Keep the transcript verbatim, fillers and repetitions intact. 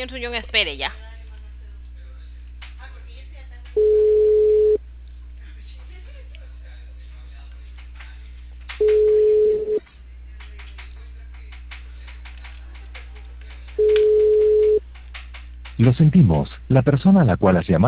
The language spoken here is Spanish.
señor Suñón espere ya. Lo sentimos, la persona a la cual has llamado